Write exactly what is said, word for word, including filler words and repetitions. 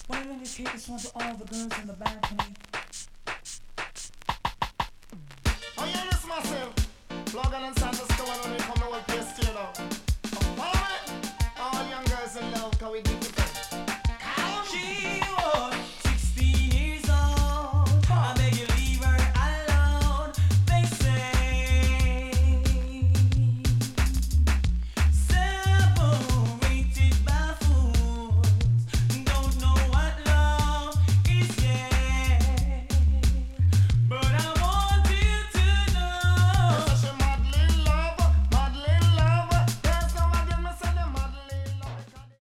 Wanna dedicate this one to all the girls in the balcony. Oh yeah, this myself. Logan and Santos